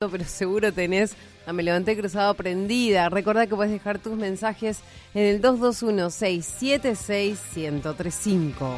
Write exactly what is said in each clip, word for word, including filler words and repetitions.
pero seguro tenés a Me Levanté Cruzado prendida. Recordá que podés dejar tus mensajes en el dos dos uno, seis siete seis, uno cero tres cinco.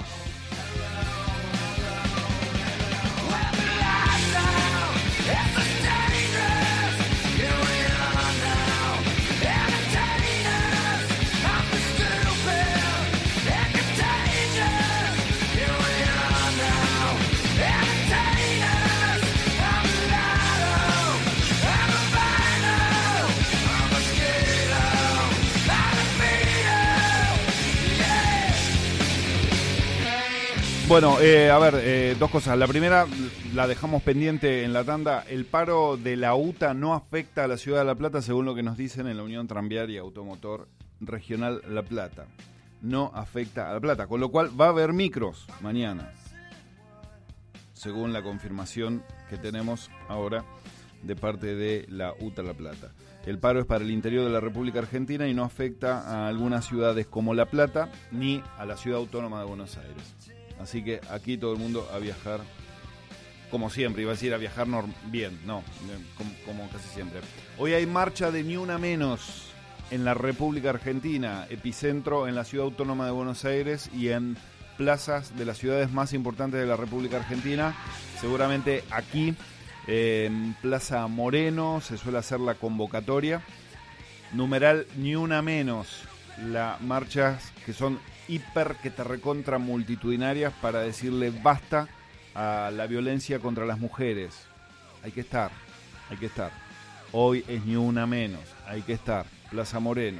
Bueno, eh, a ver, eh, dos cosas. La primera, la dejamos pendiente en la tanda. El paro de la U T A no afecta a la Ciudad de La Plata, según lo que nos dicen en la Unión Tranviaria Automotor Regional La Plata. No afecta a La Plata, con lo cual va a haber micros mañana, según la confirmación que tenemos ahora de parte de la U T A La Plata. El paro es para el interior de la República Argentina y no afecta a algunas ciudades como La Plata ni a la Ciudad Autónoma de Buenos Aires. Así que aquí todo el mundo a viajar, como siempre, iba a decir a viajar norm- bien, no, como, como casi siempre. Hoy hay marcha de Ni Una Menos en la República Argentina, epicentro en la Ciudad Autónoma de Buenos Aires y en plazas de las ciudades más importantes de la República Argentina. Seguramente aquí, eh, en Plaza Moreno, se suele hacer la convocatoria. Numeral Ni Una Menos, las marchas que son hiper que te recontra multitudinarias para decirle basta a la violencia contra las mujeres. Hay que estar, hay que estar. Hoy es Ni Una Menos, hay que estar. Plaza Moreno.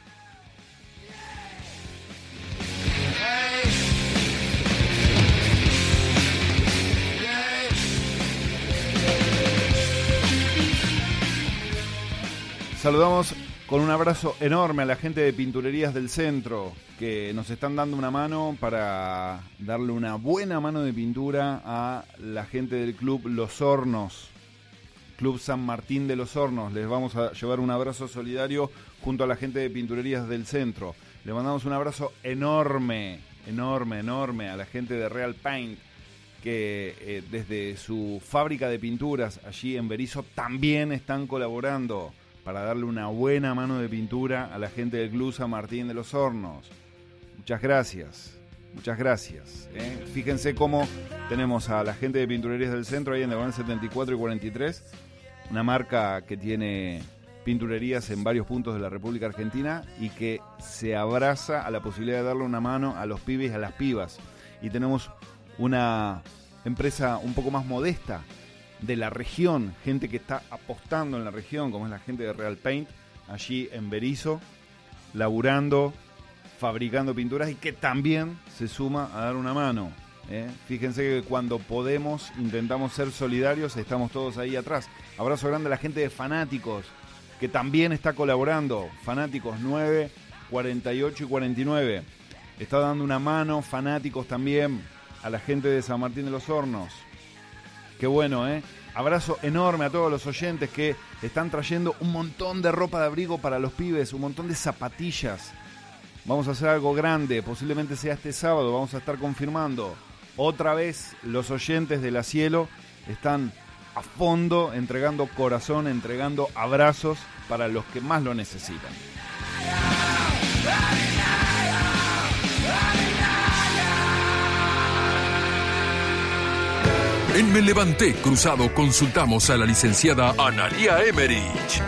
Saludamos con un abrazo enorme a la gente de Pinturerías del Centro, que nos están dando una mano para darle una buena mano de pintura a la gente del Club Los Hornos, Club San Martín de los Hornos. Les vamos a llevar un abrazo solidario junto a la gente de Pinturerías del Centro. Le mandamos un abrazo enorme, enorme, enorme a la gente de Real Paint, que eh, desde su fábrica de pinturas allí en Berisso también están colaborando para darle una buena mano de pintura a la gente del Club San Martín de los Hornos. Muchas gracias, muchas gracias. ¿eh? Fíjense cómo tenemos a la gente de Pinturerías del Centro ahí en Diagonal setenta y cuatro y cuarenta y tres, una marca que tiene pinturerías en varios puntos de la República Argentina y que se abraza a la posibilidad de darle una mano a los pibes y a las pibas. Y tenemos una empresa un poco más modesta de la región, gente que está apostando en la región, como es la gente de Real Paint, allí en Berisso, laburando, fabricando pinturas y que también se suma a dar una mano. ¿eh? Fíjense que cuando podemos, intentamos ser solidarios, estamos todos ahí atrás. Abrazo grande a la gente de Fanáticos, que también está colaborando. Fanáticos nueve, cuarenta y ocho y cuarenta y nueve. Está dando una mano, Fanáticos también, a la gente de San Martín de los Hornos. Qué bueno, ¿eh? Abrazo enorme a todos los oyentes que están trayendo un montón de ropa de abrigo para los pibes, un montón de zapatillas. Vamos a hacer algo grande, posiblemente sea este sábado, vamos a estar confirmando. Otra vez los oyentes de La Cielo están a fondo, entregando corazón, entregando abrazos para los que más lo necesitan. En Me Levanté Cruzado consultamos a la licenciada Analía Emerich.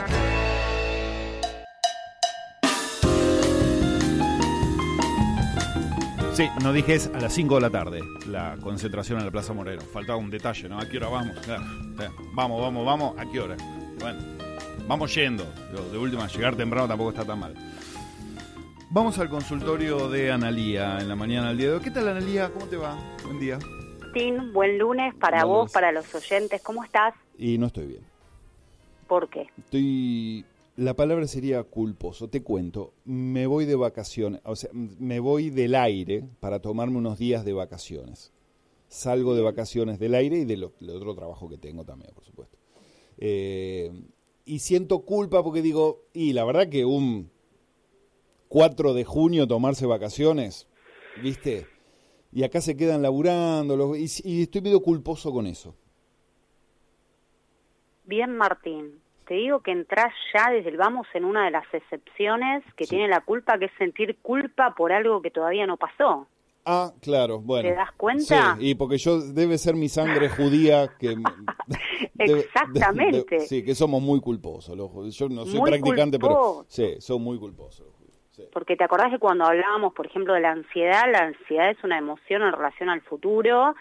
Sí, no dije es a las cinco de la tarde, la concentración en la Plaza Moreno. Faltaba un detalle, ¿no? ¿A qué hora vamos? Vamos, vamos, vamos, ¿a qué hora? Bueno, vamos yendo. De última, llegar temprano tampoco está tan mal. Vamos al consultorio de Analía en la mañana del día de hoy. ¿Qué tal, Analía? ¿Cómo te va? Buen día. Martín, buen lunes para Vamos. vos, para los oyentes. ¿Cómo estás? Y no estoy bien. ¿Por qué? Estoy... La palabra sería culposo. Te cuento, me voy de vacaciones, o sea, me voy del aire para tomarme unos días de vacaciones. Salgo de vacaciones del aire y del, del otro trabajo que tengo también, por supuesto. Eh, y siento culpa porque digo, y la verdad que un cuatro de junio tomarse vacaciones, ¿viste? Y acá se quedan laburando, los, y, y estoy medio culposo con eso. bien, Martín. Te digo que entrás ya desde el vamos en una de las excepciones que Sí. tiene la culpa, que es sentir culpa por algo que todavía no pasó. Ah, claro, bueno. ¿Te das cuenta? Sí, y porque yo debe ser mi sangre judía que... debe- Exactamente. de- de- sí, que somos muy culposos los judíos. Yo no soy Muy practicante, culposos. pero sí, son muy culposos los judíos. Sí. Porque te acordás que cuando hablábamos, por ejemplo, de la ansiedad, la ansiedad es una emoción en relación al futuro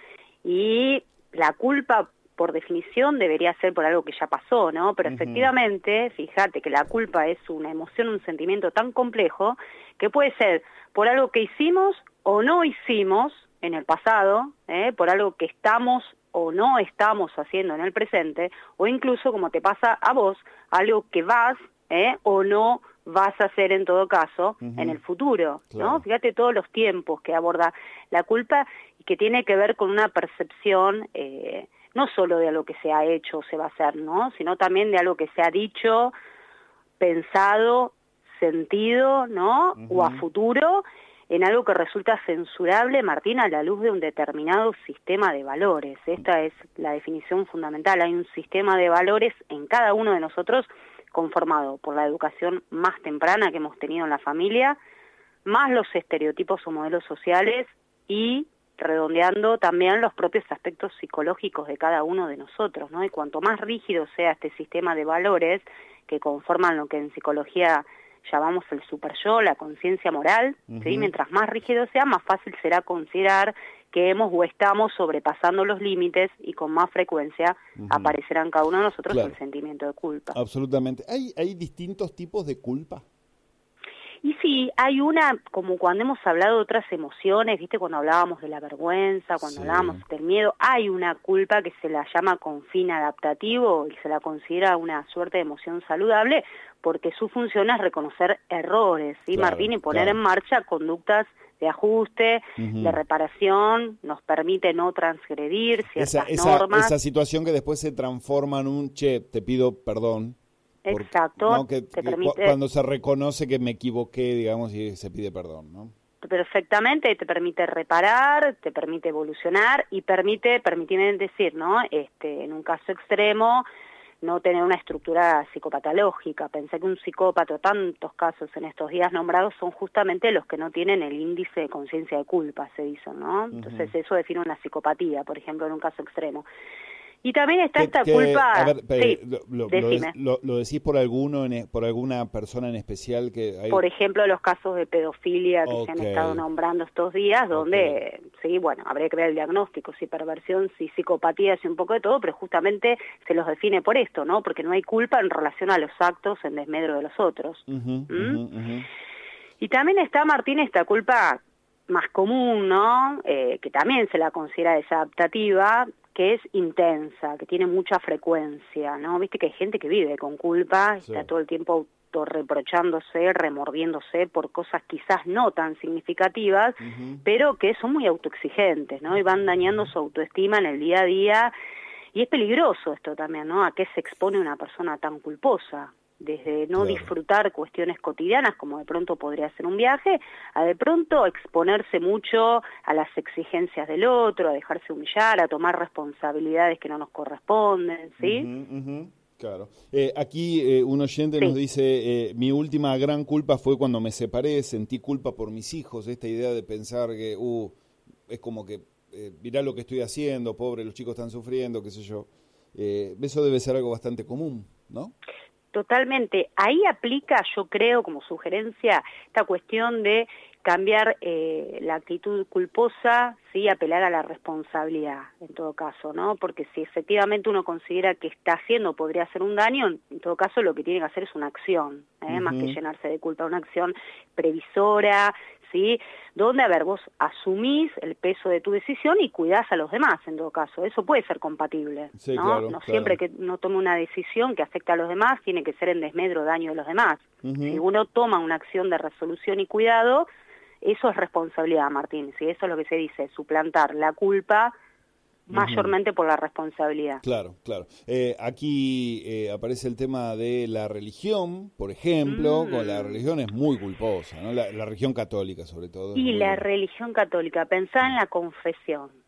y la culpa, por definición, debería ser por algo que ya pasó, ¿no? Pero Ujú. efectivamente, fíjate que la culpa es una emoción, un sentimiento tan complejo que puede ser por algo que hicimos o no hicimos en el pasado, ¿eh? Por algo que estamos o no estamos haciendo en el presente, o incluso, como te pasa a vos, algo que vas ¿eh? o no vas a hacer en todo caso Ujú. en el futuro, Claro. ¿no? Fíjate todos los tiempos que aborda la culpa y que tiene que ver con una percepción eh, no solo de algo que se ha hecho o se va a hacer, ¿no? Sino también de algo que se ha dicho, pensado, sentido, ¿no? Ujú. O a futuro, en algo que resulta censurable, Martín, a la luz de un determinado sistema de valores. Esta es la definición fundamental. Hay un sistema de valores en cada uno de nosotros conformado por la educación más temprana que hemos tenido en la familia, más los estereotipos o modelos sociales y redondeando también los propios aspectos psicológicos de cada uno de nosotros, ¿no? Y cuanto más rígido sea este sistema de valores que conforman lo que en psicología llamamos el superyo, la conciencia moral, ¿sí? Ujú. Mientras más rígido sea, más fácil será considerar que hemos o estamos sobrepasando los límites y con más frecuencia Ujú. aparecerá en cada uno de nosotros Claro. el sentimiento de culpa. Absolutamente. ¿Hay, hay distintos tipos de culpa? Y sí, hay una, como cuando hemos hablado de otras emociones, ¿viste? Cuando hablábamos de la vergüenza, cuando Sí. hablábamos del miedo, hay una culpa que se la llama con fin adaptativo y se la considera una suerte de emoción saludable porque su función es reconocer errores, ¿sí, Claro, Martín? Y poner claro. en marcha conductas de ajuste, Ujú. de reparación, nos permite no transgredir ciertas Esa, esa, normas. esa situación que después se transforma en un, che, te pido perdón. Por- Exacto, ¿no? Que, te que cu- permite... cuando se reconoce que me equivoqué, digamos, y se pide perdón, ¿no? Perfectamente, te permite reparar, te permite evolucionar y permite, permíteme decir, ¿no? Este, en un caso extremo, no tener una estructura psicopatológica. Pensé que un psicópata, tantos casos en estos días nombrados, son justamente los que no tienen el índice de conciencia de culpa, se dice, ¿no? Entonces eso define una psicopatía, por ejemplo, en un caso extremo. Y también está Que- esta que, culpa... a ver, pe- sí, lo, lo- lo decime. de- lo- lo decís por alguno, en e- por alguna persona en especial que hay... Por ejemplo, los casos de pedofilia que se han Ok. estado nombrando estos días, donde, sí, bueno, habría que ver el diagnóstico, si perversión, si psicopatía, si un poco de todo, pero justamente se los define por esto, ¿no? Porque no hay culpa en relación a los actos en desmedro de los otros. Ujú, ¿Mm? ujú, ujú. Y también está, Martín, esta culpa más común, ¿no? Eh, que también se la considera desadaptativa, que es intensa, que tiene mucha frecuencia, ¿no? Viste que hay gente que vive con culpa, Sí. está todo el tiempo autorreprochándose, remordiéndose por cosas quizás no tan significativas, Ujú. pero que son muy autoexigentes, ¿no? Y van dañando su autoestima en el día a día, y es peligroso esto también, ¿no? ¿A qué se expone una persona tan culposa? Desde no Claro. disfrutar cuestiones cotidianas, como de pronto podría ser un viaje, a de pronto exponerse mucho a las exigencias del otro, a dejarse humillar, a tomar responsabilidades que no nos corresponden, ¿sí? Ujú, ujú, claro. Eh, aquí eh, un oyente Sí. nos dice, eh, mi última gran culpa fue cuando me separé, sentí culpa por mis hijos, esta idea de pensar que, uh, es como que, eh, mirá lo que estoy haciendo, pobre, los chicos están sufriendo, qué sé yo. Eh, eso debe ser algo bastante común, ¿no? Totalmente. Ahí aplica, yo creo, como sugerencia, esta cuestión de cambiar eh, la actitud culposa, sí, apelar a la responsabilidad, en todo caso, ¿no? Porque si efectivamente uno considera que está haciendo, podría hacer un daño, en todo caso lo que tiene que hacer es una acción, ¿eh? Ujú. Más que llenarse de culpa, una acción previsora, ¿sí? Donde, a ver, vos asumís el peso de tu decisión y cuidás a los demás, en todo caso. Eso puede ser compatible, Sí, ¿no? claro, no claro. siempre que uno tome una decisión que afecta a los demás, tiene que ser en desmedro o daño de los demás. Ujú. Si uno toma una acción de resolución y cuidado, eso es responsabilidad, Martín. ¿Sí? Eso es lo que se dice, suplantar la culpa mayormente por la responsabilidad. Claro, claro. Eh, aquí eh, aparece el tema de la religión, por ejemplo, Mm. con la religión es muy culposa, ¿no? La, la religión católica sobre todo. es Y muy- la religión católica, pensá en la confesión,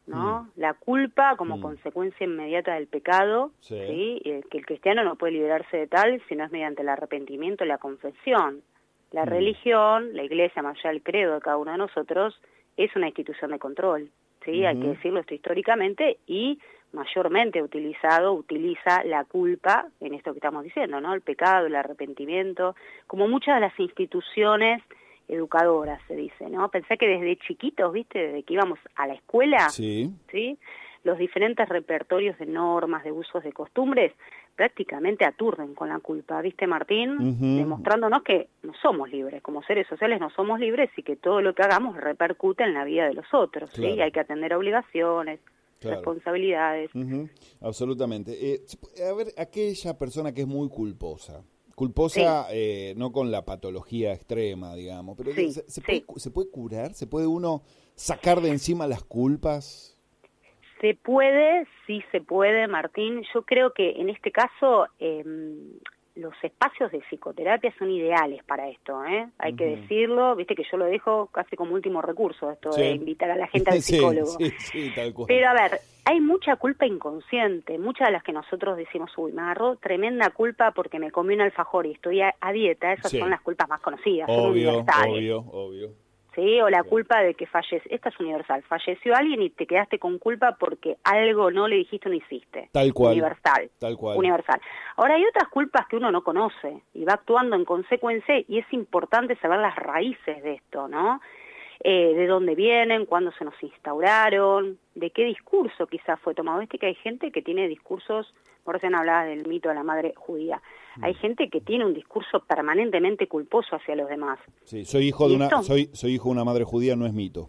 ¿no? Mm. La culpa como Mm. consecuencia inmediata del pecado, Sí. ¿sí? Y el, que el cristiano no puede liberarse de tal si no es mediante el arrepentimiento y la confesión. La Mm. religión, la iglesia, más allá del credo de cada uno de nosotros, es una institución de control, ¿sí? Ujú. Hay que decirlo esto históricamente, y mayormente utilizado, utiliza la culpa en esto que estamos diciendo, ¿no? El pecado, el arrepentimiento, como muchas de las instituciones educadoras, se dice, ¿no? Pensé que desde chiquitos, ¿viste? Desde que íbamos a la escuela, Sí. ¿sí? Los diferentes repertorios de normas, de usos, de costumbres, prácticamente aturden con la culpa, ¿viste, Martín? Ujú. Demostrándonos que no somos libres, como seres sociales no somos libres y que todo lo que hagamos repercute en la vida de los otros, ¿sí? Claro. Hay que atender obligaciones, Claro. responsabilidades. Ujú, absolutamente. Eh, a ver, aquella persona que es muy culposa, culposa Sí. eh, no con la patología extrema, digamos, pero Sí, ¿se, se sí. puede, cu- ¿se puede curar? ¿Se puede uno sacar de encima las culpas? Se puede, sí se puede, Martín. Yo creo que en este caso eh, los espacios de psicoterapia son ideales para esto, ¿eh? Hay que Ujú. decirlo, viste que yo lo dejo casi como último recurso, esto Sí. de invitar a la gente al Sí, psicólogo. sí, sí, tal cual. Pero a ver, hay mucha culpa inconsciente, muchas de las que nosotros decimos, uy, me agarró tremenda culpa porque me comí un alfajor y estoy a, a dieta, esas Sí. son las culpas más conocidas, son Obvio, universales. obvio, obvio. ¿Sí? O la Sí. culpa de que fallece, esta es universal, falleció alguien y te quedaste con culpa porque algo no le dijiste o no hiciste. Tal cual. Universal. Tal cual. Universal. Ahora hay otras culpas que uno no conoce y va actuando en consecuencia, y es importante saber las raíces de esto, ¿no? Eh, de dónde vienen, cuándo se nos instauraron, de qué discurso quizás fue tomado. Viste que hay gente que tiene discursos, por eso hablabas del mito de la madre judía, hay gente que tiene un discurso permanentemente culposo hacia los demás. Sí, soy hijo de ¿Y una esto? soy soy hijo de una madre judía, no es mito.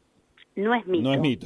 No es mito. No es mito.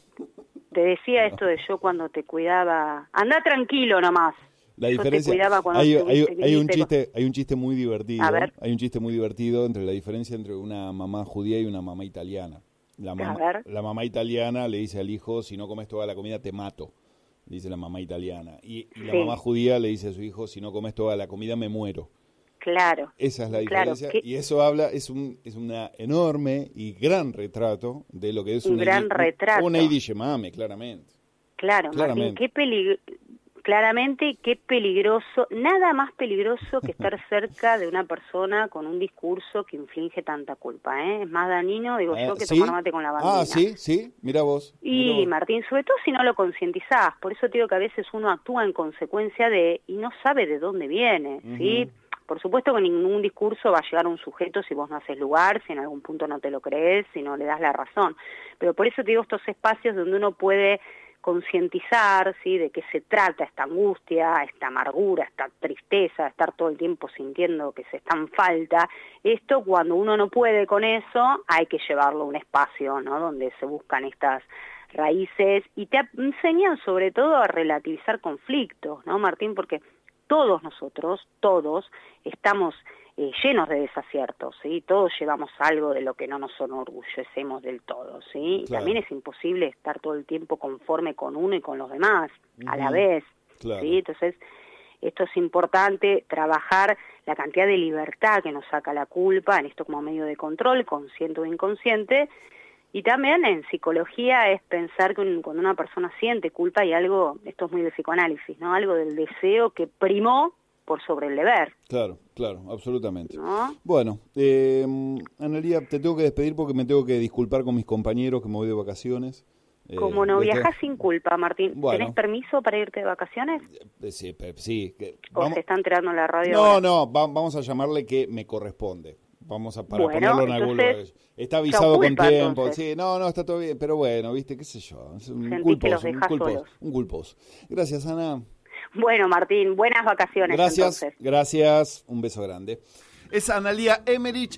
Te decía esto de yo cuando te cuidaba, anda tranquilo nomás. La Yo te diferencia cuidaba cuando hay, estuviste, hay, hay un viniste con- chiste hay un chiste muy divertido A ver. hay un chiste muy divertido entre la diferencia entre una mamá judía y una mamá italiana. La mamá, ver. la mamá italiana le dice al hijo, si no comes toda la comida te mato, dice la mamá italiana, y, y la Sí. mamá judía le dice a su hijo, si no comes toda la comida me muero. Claro. Esa es la Claro, diferencia, que- y eso habla, es un es una enorme y gran retrato de lo que es Un una gran retrato. una idishemame, claramente. Claro, Claramente. Martín, qué peligro, claramente qué peligroso, nada más peligroso que estar cerca de una persona con un discurso que inflige tanta culpa, ¿eh? Es más dañino, digo Ah, yo, que ¿sí? tomar mate con la bandina. Ah, sí, sí, mira vos. mira Y vos. Martín, sobre todo si no lo concientizás, por eso te digo que a veces uno actúa en consecuencia de, y no sabe de dónde viene, ¿sí? Ujú. Por supuesto que ningún discurso va a llegar a un sujeto si vos no haces lugar, si en algún punto no te lo crees, si no le das la razón. Pero por eso te digo estos espacios donde uno puede concientizar, ¿sí? De qué se trata esta angustia, esta amargura, esta tristeza, estar todo el tiempo sintiendo que se está en falta. Esto, cuando uno no puede con eso, hay que llevarlo a un espacio, ¿no? Donde se buscan estas raíces y te enseñan sobre todo a relativizar conflictos, ¿no, Martín? Porque todos nosotros, todos, estamos eh, llenos de desaciertos, ¿sí? Todos llevamos algo de lo que no nos enorgullecemos del todo, ¿sí? Y Claro. también es imposible estar todo el tiempo conforme con uno y con los demás, a la Ujú. vez, Claro. ¿sí? Entonces, esto es importante, trabajar la cantidad de libertad que nos saca la culpa, en esto como medio de control, consciente o inconsciente. Y también en psicología es pensar que un- cuando una persona siente culpa hay algo, esto es muy de psicoanálisis, ¿no? Algo del deseo que primó por sobre el deber, Claro, claro, absolutamente. ¿no? Bueno, eh, Analía, te tengo que despedir porque me tengo que disculpar con mis compañeros que me voy de vacaciones. Eh, Como no ¿viste? viajas sin culpa, Martín, Bueno. ¿tenés permiso para irte de vacaciones? Eh, Sí, pe- sí. que- ¿O vamos- se está enterando en la radio No, ahora? no, va- vamos a llamarle que me corresponde. Vamos a para Bueno, ponerlo en algún lugar. entonces, Está avisado chau con culpa, tiempo. entonces. Sí, no, no, está todo bien, pero bueno, viste, qué sé yo. Es un Sentís culposo, que los un dejás culposo, solos. un culposo. Gracias, Ana. Bueno, Martín, buenas vacaciones Gracias, entonces. gracias. Un beso grande. Es Analía Emerich.